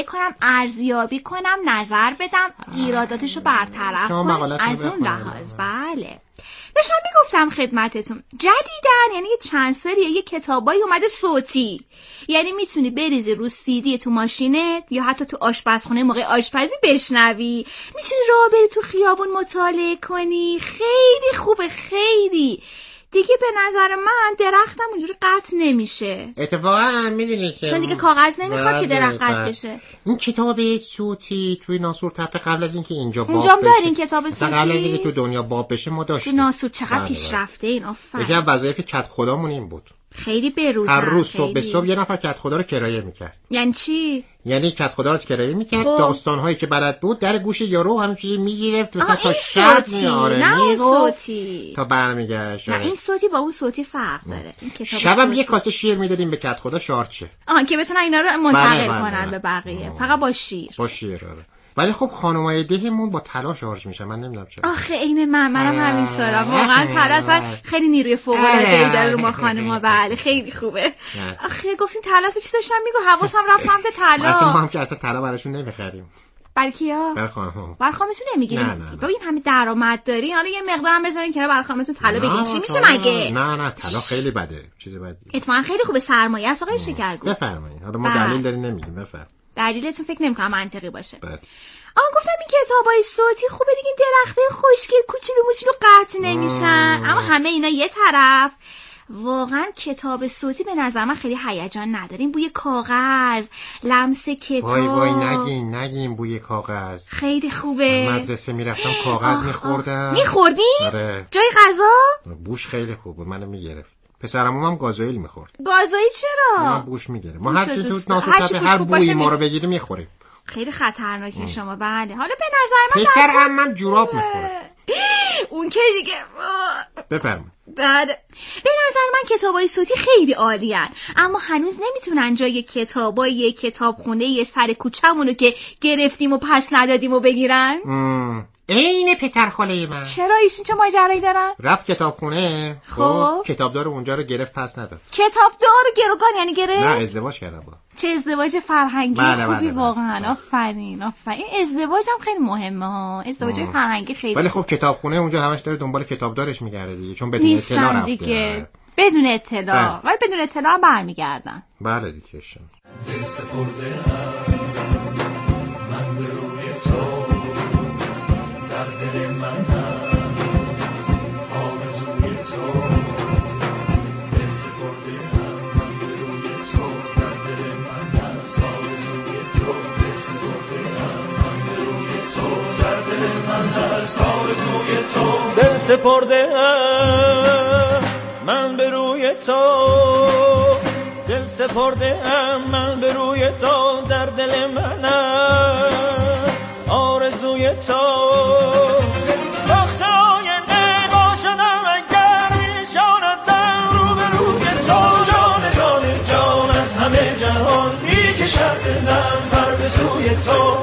کنم ارزیابی کنم، نظر بدم، ایراداتشو برطرف کنم از اون لحاظ. بله داشتم میگفتم خدمتتون جدیدن یعنی چند سریه یه کتابایی اومده صوتی، یعنی میتونی بریزی رو CD تو ماشینت یا حتی تو آشپزخونه موقع آشپزی بشنوی، میتونی راه بری تو خیابون مطالعه کنی. خیلی خوبه، خیلی دیگه به نظر من درختم اونجوری قطع نمیشه. اتفاقا میدونی که چون دیگه کاغذ نمیخواد که درخت قطع بشه. این کتاب صوتی توی ناسور تپه قبل از اینکه اینجا باب بشه دارین کتاب صوتی قبل از اینکه تو دنیا باب بشه ما داشتیم. ناسور چقدر پیشرفته این. آفرین. یکی از وظایف کت خدامون این بود. خیلی بروزن. هر روز صبح به صبح یه نفر کت خدا رو کرایه میکرد. یعنی چی؟ یعنی کت خدا رو کرایه میکرد، داستان‌هایی که بلد بود در گوش یارو همینجوری میگرفت مثلا تا شب صوتی تا برمیگشت. نه این صوتی با اون صوتی فرق داره. این کتاب شبم یه کاسه شیر میدادیم به کت خدا شارچه. که بتونن اینا رو منتقل کنن به بقیه. فقط با شیر. آره. ولی خب خانمای دهمون با طلا شارژ میشن، من نمیدونم چرا. آخه عین منم همینطورم. واقعا طلا اصلا خیلی نیروی فوق العاده ای داره رو ما خانم‌ها. بله خیلی خوبه. آخه گفتین طلا چی داشتم میگم، حواسم رفت سمت طلا. اصلا ما هم که اصلا طلا براشون نمیخریم. برای کیا؟ برای خانم‌ها. برای خانمتون نمیگیرین؟ ببین همه درآمد دارین، حالا یه مقدارم بذارین کنار برای خانمتون طلا بگیرین. چی میشه مگه؟ نه طلا خیلی بده، چیز بدی. اتفاقا خیلی خوبه، سرمایه است آقای شکرگو. بفرمایید. حالا ما دلیل داریم نمیگیم، بفرمایید. دلیلتون فکر نمی‌کنم منطقی باشه. گفتم این کتابای صوتی خوبه دیگه، درخته خوشگل کوچولو موچولو قطع نمیشن. اما همه اینا یه طرف، واقعا کتاب صوتی به نظر من خیلی هیجان نداریم. بوی کاغذ، لمس کتاب. وای نگین بوی کاغذ. خیلی خوبه. مدرسه میرفتم کاغذ میخوردم. میخوردی؟ آره. جای غذا؟ بوش خیلی خوبه، منو میگرفت. پسرمون هم گازوئیل میخورد. گازوئیل چرا؟ من بوش میگیره. ما هر چی تو ناسور تپه هر بویی ما رو بگیری میخوریم. خیلی خطرناکه شما. بله حالا به نظر من پسر عمم جوراب میخوره. اون که دیگه بفرمایید. بله به نظر من کتابای صوتی خیلی عالیان، اما هنوز نمیتونن جای کتابای کتابخونه یه سر کوچه‌مونو که گرفتیم و پس ندادیم و بگیرن. این پسر خاله من. چرا ایشون چه ماجرایی دارن؟ رفت کتابخونه، خب کتابدار اونجا رو گرفت پس نداد. کتابدار گروگان یعنی گرفت؟ نه ازدواج کردن با. چه ازدواج فرهنگی خوبی. بله. واقعا آفرین. این ازدواج هم خیلی مهمه ها، ازدواج فرهنگی خیلی. ولی خب کتابخونه اونجا همش داره دنبال کتابدارش میگرده دیگه، چون بدون اطلاع رفته دیگه. بدون اطلاع. ولی بدون اطلاع هم برمیگردن. بله دیگه. دل سپرده من به روی تو، دل سپرده من به روی تو، در دل من است آرزوی تو. وقت آینده باشدم اگر میشاندم رو به روی تو، جان از همه جهان میکشد دلم پر به سوی تو.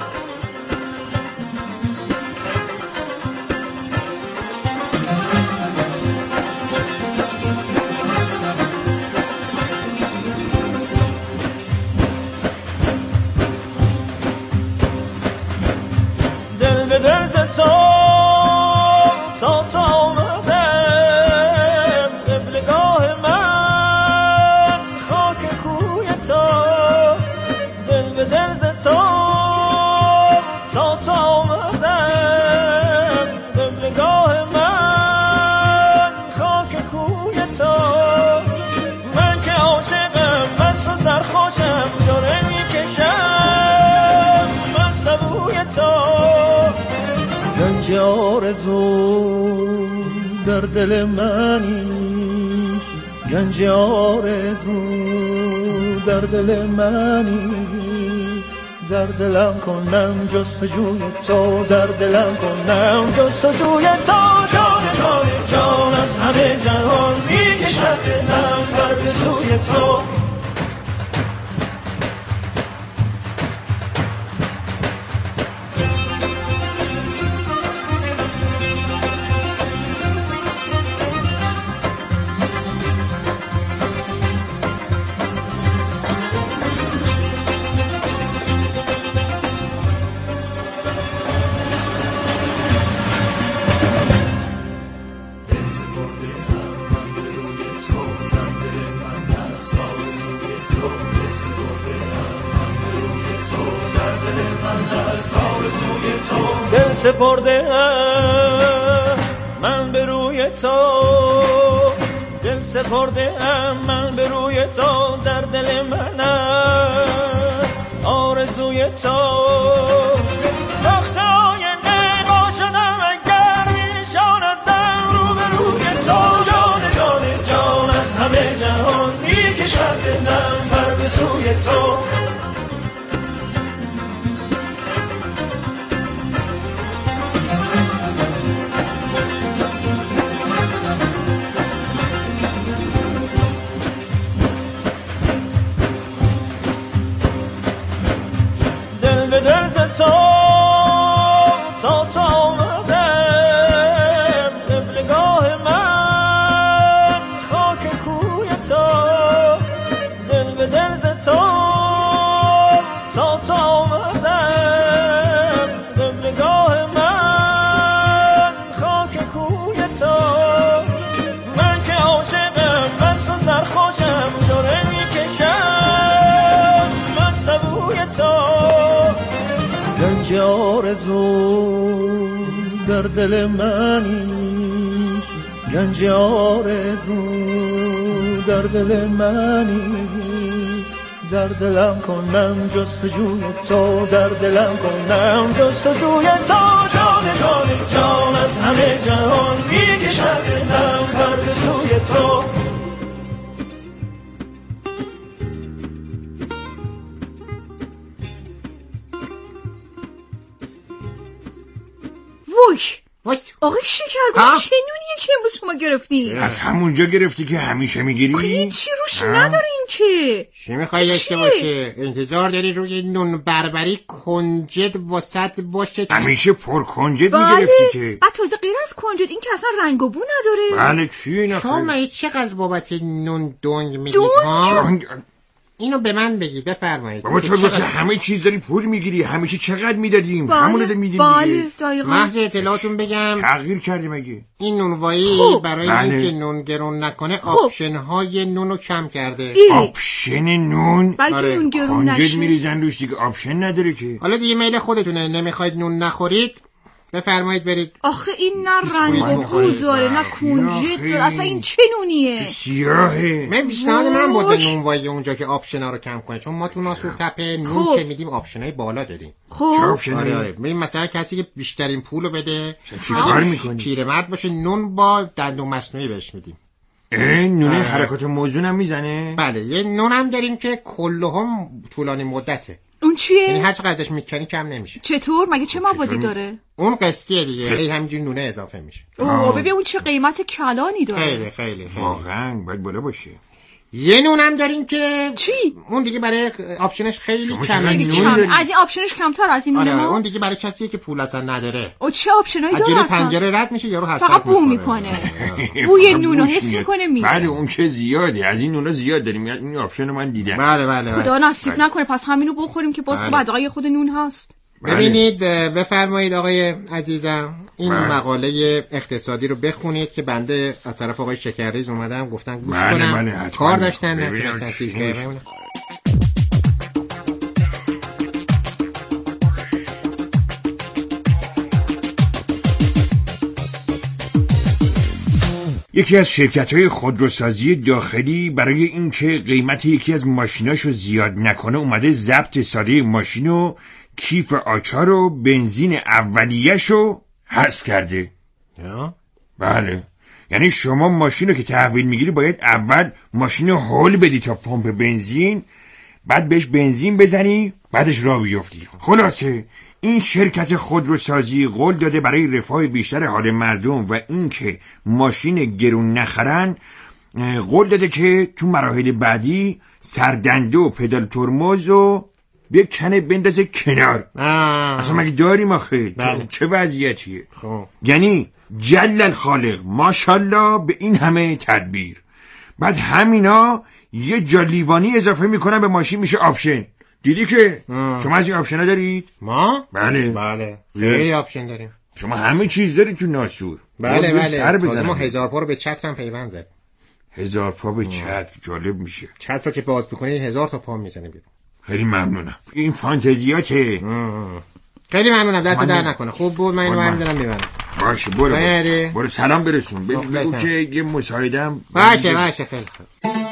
آرزو در دل منی، گنج آرزو در دل منی، در دلم کنم جستجوی تو، در دلم کنم جستجوی تو. جان از همه جهان میکشد دلم پر به سوی تو. سپرده من به روی تو، دل سپرده من به روی تو، در دل من است آرزوی تو. تخت آینه ما شدم اگر میشاندم رو به روی تو، جان جان جان از همه جهان میکشد دلم پر به سوی تو. گنج آرزو در دل منی، گنج آرزو در دل منی، در دلم کنم جستجوی تو، در دلم کنم جستجوی تو، جان جان جان از همه جهان میکشد دلم پر به سوی تو. آقای شکرگاه چه نونیه که امروز شما گرفتی؟ از همونجا گرفتی که همیشه میگیری؟ این چی روش نداره این که؟ چی میخوایی داشته باشه؟ انتظار داری روی نون بربری کنجد وسط باشه؟ همیشه پر کنجد میگرفتی که. بعد تازه غیر از کنجد این که اصلا رنگ و بو نداره. بله چی این آخه؟ شما چقدر بابت نون دنگ میگید؟ دنگ؟ اینو به من بگید بفرمایید. بابا تو واسه همه چیز داری پول میگیری، همیشه چقدر میدادیم؟ همونو ده میدیم دیگه. دقیقاً. محض اطلاعاتون بگم تغییر کردیم مگه؟ این نونوایی برای اینکه نون گرون نکنه آپشن های نونو کم کرده. آپشن نون؟ بلکه نون گرون نشه. کنجد میریزن روش دیگه آپشن نداره که. حالا دیگه میل خودتونه، نمیخواید نون نخورید بفرمایید برید. آخه این نه رنگ و بو داره نه کنجد داره، اصلا این چه نونیه؟ سیاهه. من پیشنهاد من بود به نونوایی اونجا که آپشنا رو کم کنه، چون ما تو ناسور تپه نون که میدیم آپشنای بالا داریم. آره ببین مثلا کسی که بیشترین پولو بده چیکار میکنی؟ پیرمرد باشه نون با دندون مصنوعی بهش میدیم. نونه حرکات موزون هم میزنه؟ بله یه نون هم داریم که کلهم طولانی مدته. اون چیه؟ یعنی هر چقدر ازش میکنی کم نمیشه. چطور؟ مگه چه موادی داره؟ اون قسطیه دیگه، هی همینجوری نونه اضافه میشه. ببین اون چه قیمت کلانی داره. خیلی خیلی واقعا باید بالا باشه. یه نون هم داریم که چی؟ اون دیگه برای آپشنش خیلی کمه. از این آپشنش کمتر از این نونه. آره اون دیگه برای کسیه که پول اصلا نداره. او چه آپشنایی داره اصلا؟ پنجره رد میشه یارو حسرت فقط بو میکنه. بوی نونو حس میکنه میره. بله اون که زیاده، از این نونا زیاد داریم، این آپشن من دیدم. بله خدا نصیب نکنه پس همینو بخوریم که باز بعدای خود نون هست. ببینید بفرمایید آقای عزیزم این مقاله اقتصادی رو بخونید که بنده از طرف آقای شکرریز اومدم گفتن گوش کنم. کار داشتن نتونستن چیز بگم. یکی از شرکت‌های خودروسازی داخلی برای اینکه قیمت یکی از ماشیناشو زیاد نکنه اومده ضبط ساده ماشینو، کیف آچار و بنزین اولیه‌شو حذف کرده. بله یعنی شما ماشینو که تحویل میگیری باید اول ماشینو هول بدی تا پمپ بنزین، بعد بهش بنزین بزنی، بعدش راه بیفتی. خلاصه این شرکت خودروسازی قول داده برای رفاه بیشتر حال مردم و اینکه ماشین گرون نخرن، قول داده که تو مراحل بعدی سردنده و پدال ترمز و بکنه بندازه کنار. اصلا مگه داریم آخه؟ چه وضعیتیه؟ یعنی جل الخالق ماشاءالله به این همه تدبیر، بعد همینا یه جالیوانی اضافه میکنن به ماشین میشه آپشن. دیدی که شما از این آپشن ها دارید؟ ما؟ بله خیلی آپشن داریم. شما همه چیز دارید تو ناسور. بله تازه ما 1000 پا رو به چترم پیوند زد. 1000 پا به چتر جالب میشه. چتر رو که باز بکنی 1000 تا پا میزنه بیرون. خیلی ممنونم. این فانتزیاته. خیلی ممنونم، دست در نکنه. خوب بود، من اینو برمی‌دارم میبرم. باشه برو سلام برسون. بگو که یه مساعدم. باشه خیلی خوب.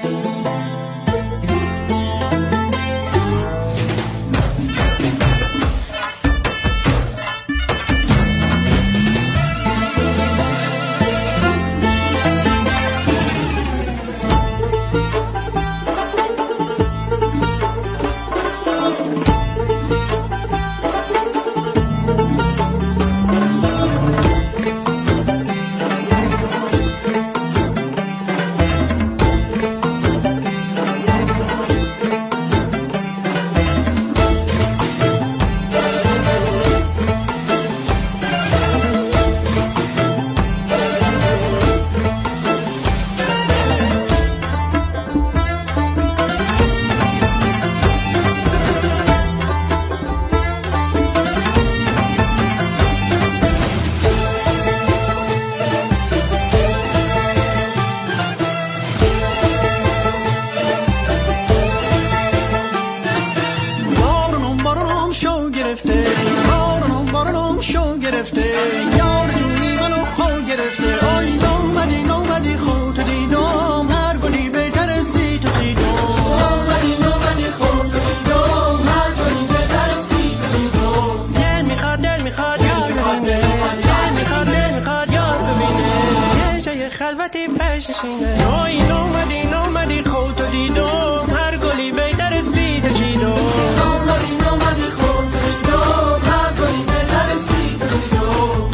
خلوتی پیش شینه نومدی خودتو دیدم هر گلی بهتر از دیده چیدم نومدی خودتو دیدم هر گلی بهتر از دیده چیدم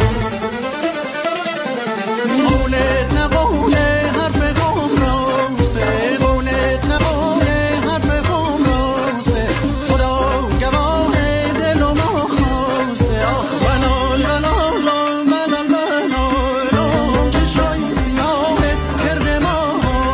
قولت نقوله حرف قوم راسه قولت نقوله حرف قوم راسه خدا گواه دل و ما خاصه آخ بلال چشای سیاه کرده ما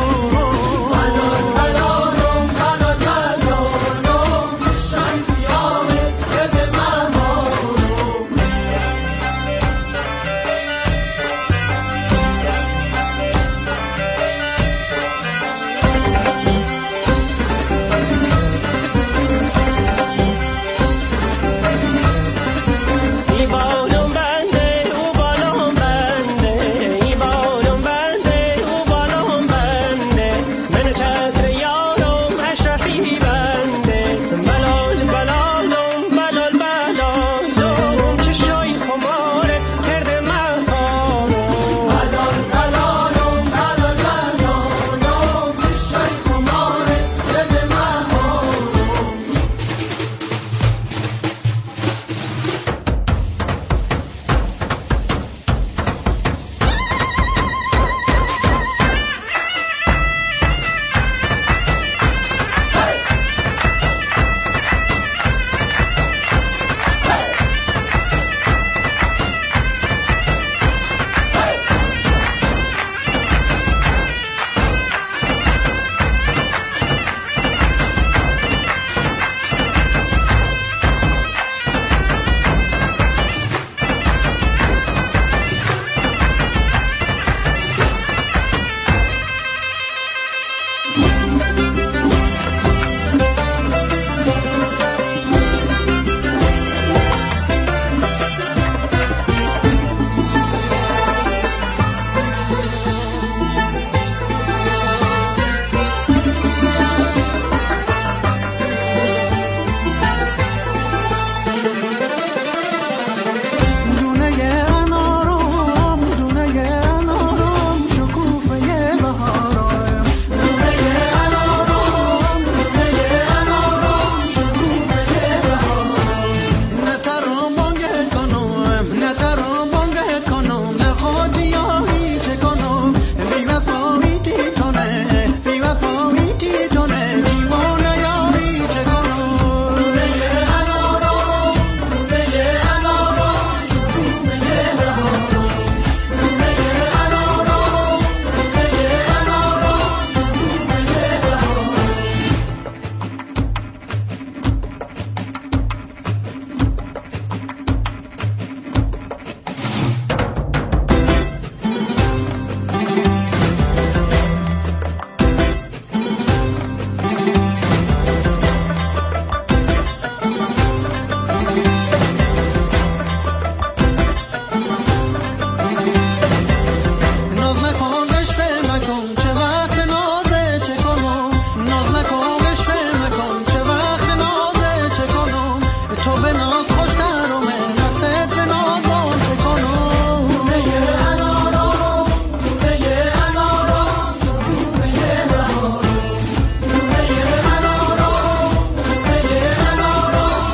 تو به ناز خوشتر و منستت به نازان چکنم گونه انارا گونه انارا گونه انارا گونه انارا گونه انارا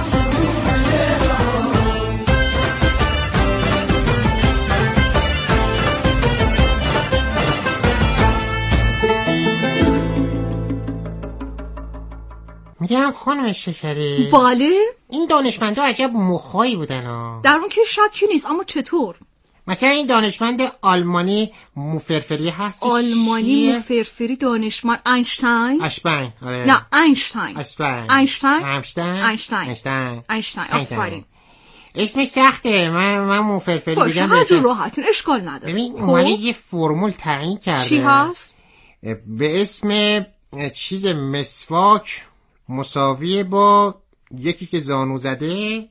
میگم خانم شکری، بله این دانشمندا عجب مخایی بودن ها. در اون که شکی نیست، اما چطور؟ مثلا این دانشمند آلمانی موفرفری هست. آلمانی موفرفری دانشمند اینشتین. اشبین. آره. نه اینشتین. اینشتین. آفرین. اسمش سخته. من موفرفری بگم. باشه هر جور راحتون، اشکال نداره. ببین اومده یه فرمول تعیین کرده. چی هست؟ به اسم چیز مسواک مساویه با یکی که زانو زده.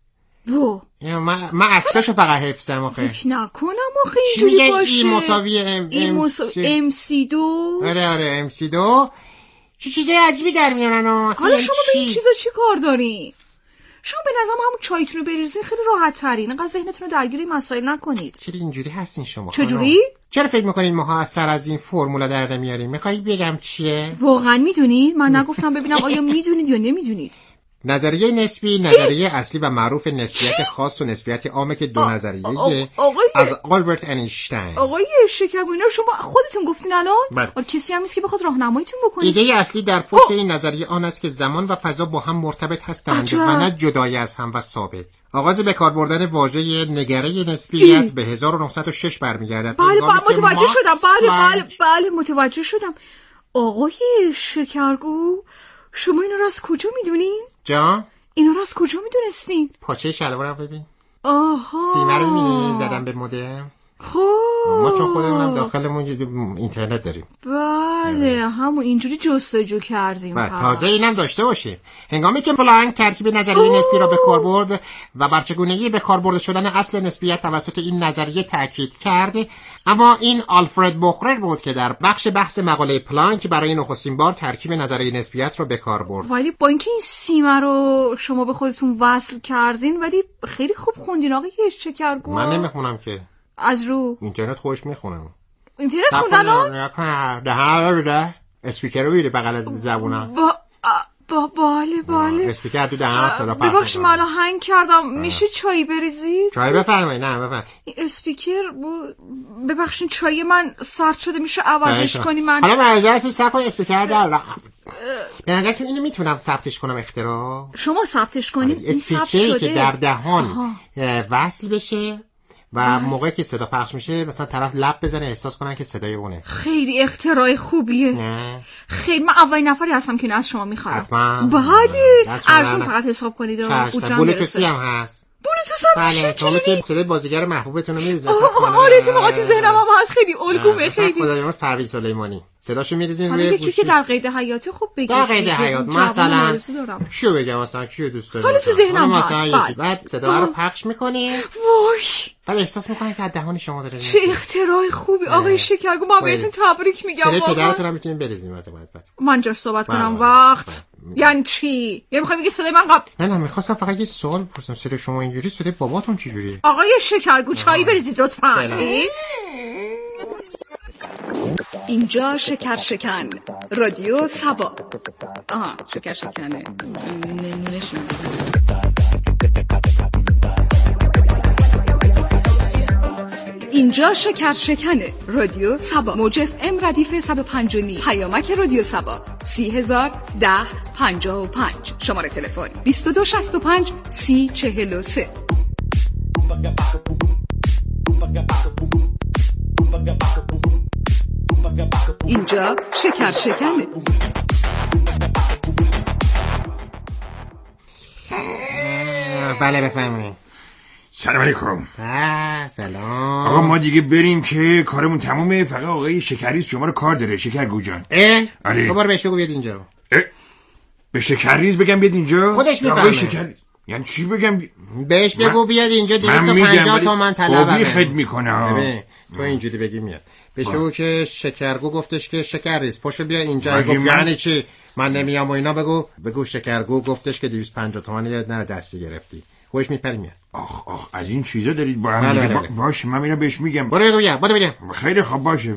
من عکساشو فقط حفظم آخه. فکر نکنم آخه اینجوری باشه. این مساویه MC2. آره MC2. چه چیزای عجیبی در میارن. حالا شما به این چیزا چی کار دارین؟ شما به نظرم همون چایتون رو بریزین خیلی راحت ترین. اینقدر ذهنتون رو درگیر این مسائل نکنید. چرا اینجوری هستین شما؟ چجوری؟ چرا فکر میکنین ماها از سر از این فرمولا در نمیاریم؟ میخواید بگم چیه؟ واقعا میدونید؟ من نگفتم، ببینم آیا میدونید یا نمیدونید. نظریه نسبی نظریه اصلی و معروف نسبیت خاص و نسبیت عامه که دو نظریه از آلبرت اینشتین. آقای شکرگوینا شما خودتون گفتین الان؟ کسی هم نیست که بخواد راهنماییتون بکنه. ایده اصلی در پشت این نظریه آن است که زمان و فضا با هم مرتبط هستند و نه جدای از هم و ثابت. آغاز به کار بردن واژه نگره نسبیت به 1906 برمیگردد. بله متوجه شدم. بله متوجه شدم. آقای شکرگو شما اینو را از کجا میدونین؟ جان؟ اینو را از کجا میدونستین؟ پاچه شلوارم ببین. آها. سیمه رو میبینی زدم به مدم. خب ما چون خودمونم داخلمون اینترنت داریم. بله همون اینجوری جستجو کردیم. تازه اینم داشته باشیم. هنگامی که پلانک ترکیب نظریه نسبی را به کار برد و بر چگونگی به کار برده شدن اصل نسبیت توسط این نظریه تاکید کرد، اما این آلفرد بوخرر بود که در بخش بحث مقاله پلانک برای نخستین بار ترکیب نظریه نسبیت را به کار برد. ولی با اینکه این سیمه رو شما به خودتون وصل کردین ولی خیلی خوب خوندین آقای شکرگو. من نمیخونم که. از رو اینترنت خوش میخونم. اینترنت خوندن ده اسپیکر رو بیده بغل زبونم. بله اسپیکر تو دهنم. ببخشید من هنگ کردم. میشه چای بریزید؟ چای بفرمایید. نه بفرمایید. این اسپیکر ببخشید چای من سرد شده، میشه عوضش کنی؟ من حالا منظرتون صف اسپیکر در رفت. به نظرتون اینو میتونم ثبتش کنم اختراع؟ شما ثبتش کنید. این ثبت شده که در دهان وصل بشه و موقعی که صدا پخش میشه مثلا طرف لب بزنه احساس کنن که صدای اونه. خیلی اختراع خوبیه. نه خیلی من اولین نفری هستم که از شما میخوام. حتما. بله ارزون فقط حساب کنید و بلوتوثی هم هست. بلوتوث هم میشه؟ شما که صدای بازیگر محبوبتون رو میریزید. آره اتفاقا تو ذهنم هم هست. خیلی الگومه. خیلی خدایمرز پرویز سلیمانی صداشو میریزین روی گوشی. که در قید حیاتی خوب بگید. در قید حیات مثلا کیو بگم مثلا کیو دوست دارید؟ حالا تو ذهنم هست. بعد صدا رو پخش میکنی. وای بعد احساس میکنید که از دهان شما داره. چه اختراع خوبی آقای شکرگو. ما بهتون تبریک میگم. صدای پدرتون هم میتونین بریزیم بعد. من جاش صحبت کنم وقت. یعنی چی؟ یعنی میخوای بگی صدای من نه میخواستم فقط یه سوال بپرسم. صدای شما اینجوری، صدای باباتون چجوریه؟ آقای شکرگو چای بریزید لطفاً. اینجا شکن رادیو سبا. شکنه نمونهشون. اینجا شکنه رادیو سبا. موج FM ردیف 105.9. پیامک رادیو سبا 30101055. شماره تلفن 2265 3043. اینجا شکنه. بله بفرمایید. سلام علیکم. سلام. آقا ما دیگه بریم که کارمون تمومه. فقط آقای شکریز شما رو کار داره. شکرگو جان. آره. دوباره بهش بگو بیاد اینجا. به شکریز بگم بیاد اینجا؟ خودش میفهمه. یعنی چی بگم؟ بهش بگو بیاد اینجا 250 تومن طلبه. بی خد میکنه. تو اینجوری بگی میاد. بهش بگو که شکرگو گفتش که شکریز پاشو بیا اینجا. گفت یعنی چی؟ من نمیام و اینا بگو شکرگو گفتش که 250 تومانی نه دستی گرفتی. خوش میپری میاد. آخ از این چیزا دارید با هم دیگه. باشه من اینو بهش میگم. برو بگم. خیلی خوب باشه.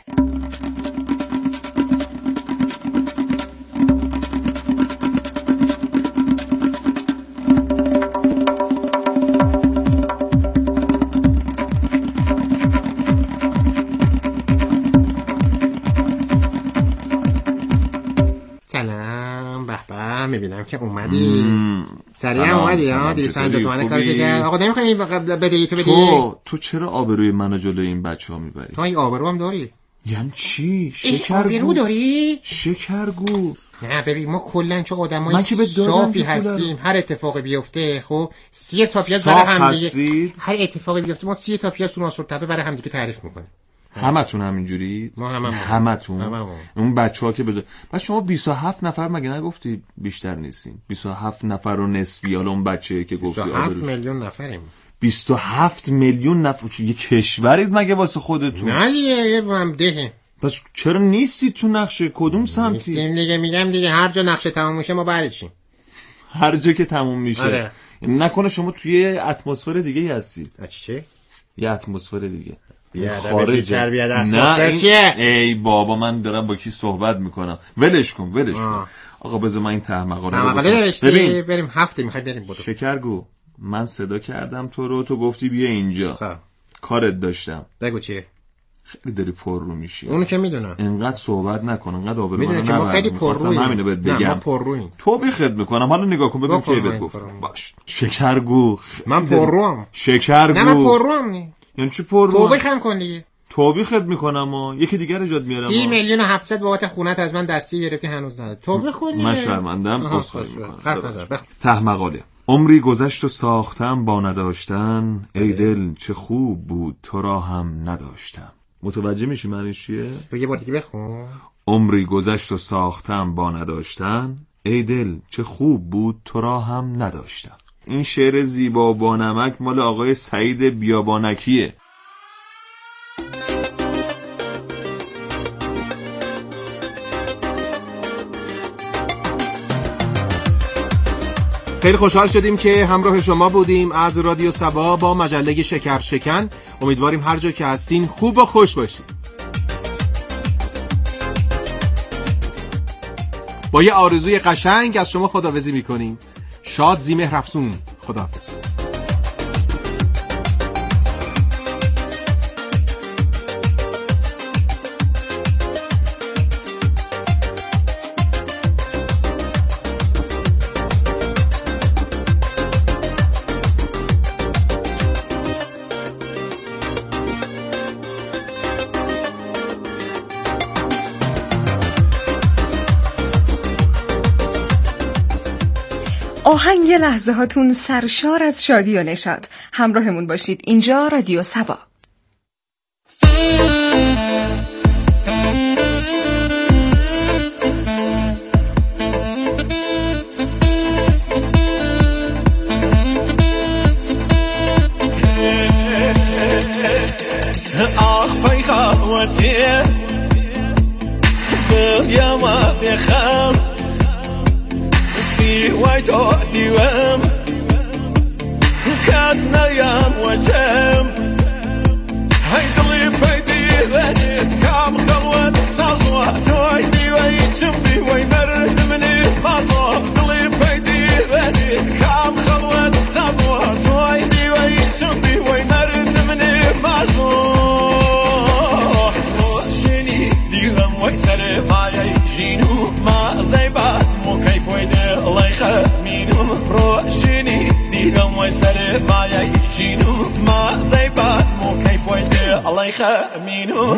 میبینم که اومدی سریع اومدی. 250 تومن کارش کرد. آقا نمیخوای بدهی تو بدی؟ تو چرا آبروی منو جلوی این بچه‌ها میبری؟ تو این آبرو هم داری؟ یعنی چی؟ شکرگو آبرو داری؟ شکرگو نه ببین ما کلا چه آدمای صافی هستیم. هر اتفاقی بیفته خب 30 تا پیاز برای هم دیگه. هر اتفاقی بیفته ما 30 تا پیاز تو ناصر تپه برای هم دیگه تعریف میکنیم. همتون همینجوری؟ ما همتون اون بچه‌ها که بعد شما 27 نفر مگه نگفتی بیشتر نیستین؟ 27 نفر و نصفی. حالا اون بچه‌ای که گفتی 27 میلیون نفریم. 27 میلیون نفر. یه کشورید مگه واسه خودتون؟ نه یه ده. پس چرا نیستی تو نقشه؟ کدوم سمتی؟ نیستیم دیگه. میگم دیگه هر جا نقشه تموم میشه ما برای چی؟ هر جا که تموم میشه. آره. نکنه شما توی اتمسفر دیگه هستی؟ چی؟ یه اتمسفر دیگه. خارج. نه چیه؟ ای بابا من دارم با کی صحبت میکنم. ولش کن. آقا بذار من این مقاله نوشتی. بریم هفته میخوای بریم بدو. شکرگو من صدا کردم تو گفتی بیا اینجا. کارت داشتم. بگو چیه؟ خیلی داری پر رو میشی. اونو که میدونم. انقدر صحبت نکن، انقدر آبرو منو نبر. ما خیلی پر رویم. همینو بهت بگم. ما پر رویم. تو بخد میکنم. حالا نگاه کن ببین کی بهت گفت. باش. شکرگو من پر روم. شکرگو نه من پر روم نی. یعنی چی پر رو؟ تو بخم کن دیگه. توبی خد میکنم و یکی دیگر ایجاد میارم. 30 میلیون و 700 بابت خونت از من دستی گرفتی هنوز نداد. توبه خونی. من شرمندم. عذرخواهی میکنم. ته مقاله. عمری گذشت و ساختم با نداشتن، ای دل چه خوب بود تو را هم نداشتم. متوجه میشی معنیش چیه؟ یه بار دیگه بخون. عمری گذشت و ساختم با نداشتن، ای دل چه خوب بود تو را هم نداشتم. این شعر زیبا با نمک مال آقای سعید بیابانکیه. خیلی خوشحال شدیم که همراه شما بودیم از رادیو صبا با مجله شکر شکن. امیدواریم هر جا که هستین خوب و خوش باشین. با یه آرزوی قشنگ از شما خداحافظی میکنیم. شاد زیمهر افسون. خداحافظ. آهنگ لحظه هاتون سرشار از شادی و نشاط. همراهمون باشید. اینجا رادیو صبا. آخ پای خواهوتی بگم و بخم وای تو دیوم کس نیم و جم های دلی پیدی بدید کام خلوت سازوا توی دیوی چم دیوی مرد منی مازوا دلی پیدی بدید کام خلوت سازوا توی دیوی چم دیوی مرد منی مازوا شنی دیوم وای سر مایه جینو ما زیبات مو کیف ویده الله يخمينهم روشني ديهم ويسر ما يجينو ما زي باسمو كيف ويده الله يخمينهم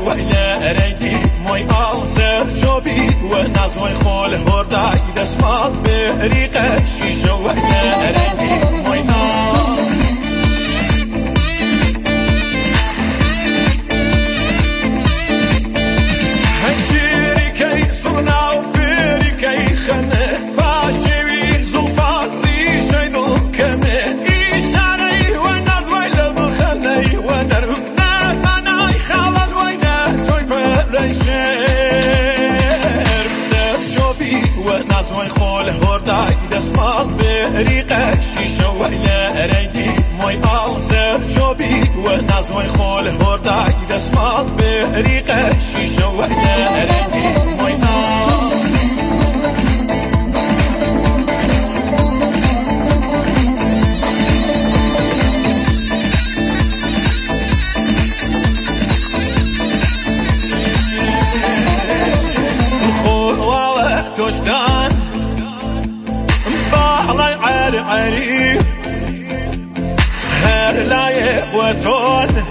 ويلا رنگی موی آسر چوبی و نزوی خول هردای دسمال بریقه شیشه ویلا رنگی موی هنجیری که سرنا و بری که خنه باشوی زلفان ریشه دل کنه ایشانی و نزوی لبخنه و نرم نمانای خالد وینا توی پرشر بسر چوبی و نزوی خول هردای دسمال بریقه شیشه ویلا رنگی موی آسر چوبی و نزوی خول هردای دسمال بریقه شیشه ویلا رنگی موی توشتان باحلي عرعري هر لاي وتون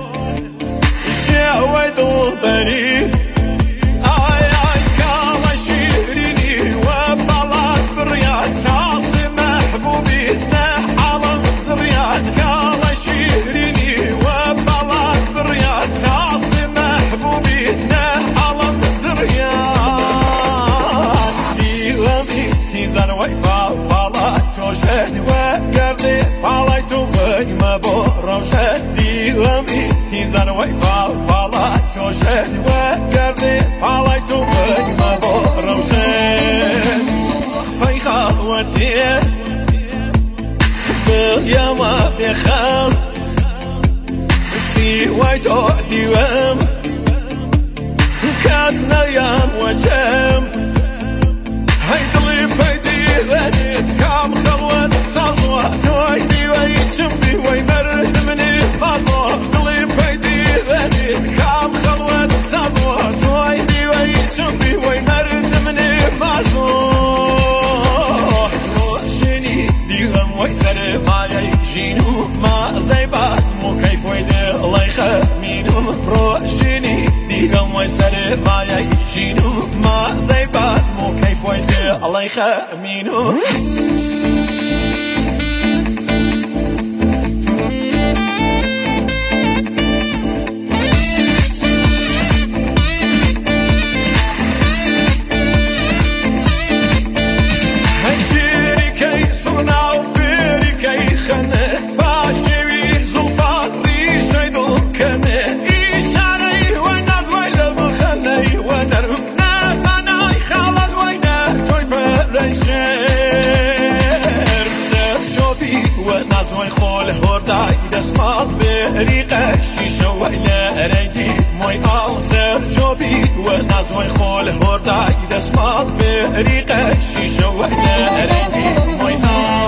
شاوي ضبري اي اي كالا شيريني وبلاط بريات تاصي محبوبيتنا على زريات كالا شيريني وبلاط بريات تاصي محبوبيتنا على زريات زن وی بالا توشن و گردی بالای تو وی مبو روشن دیلمی تیزن وی بالا توشن و گردی بالای تو وی مبو روشن فی خلوتی بیم بخم سی وی تو دیوم کس نیم و جم هيدلي بيدي غنيت كام خلوة صوت ويدي ويتشمبي ويمرد مني مظهر دلي بيدي غنيت كام خلوة صوت ويدي ويتشمبي ويمرد مني مظهر روشني ديغم ويسر معي جينو ما زيبات مو كيف ويدي الله يخمينو روشني ديغم ويسر معي جينو ما زيبات مو كيف ويدي الله يخمينو هنجيري كي صرنا وبيري كي خنه باشوي زلفان ريشي دل كنه إيشاني ونزوي لبخني ونرم نماناي خالد وينا توي برشر بسر جوبي ونزوي خول هرداي دسمال بريقه شيشه ويلا رنگي موي آسر جوبي ونزوي خول هرداي دسمال بريقه شيشه ويلا رنگي موي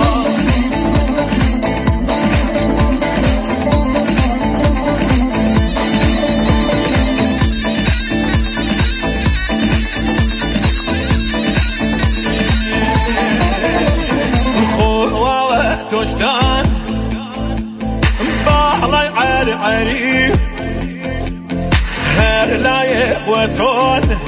توشتان باحلي عرعري هر لاي وتون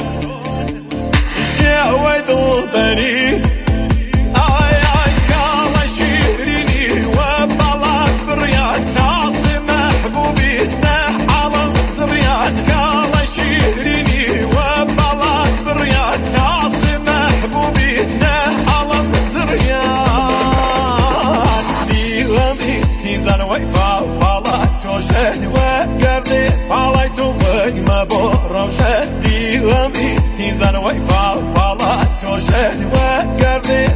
شاوي ضبري اي اي كالا شيريني وبلاط بريات تاصي محبوبيتنا على زريات كالا شيريني وبلاط بريات تاصي محبوبيتنا على زريات تیزن وی بالا توشن و گردی بالای تو وی مبو روشن دیلمی تیزن وی بالا توشن و گردی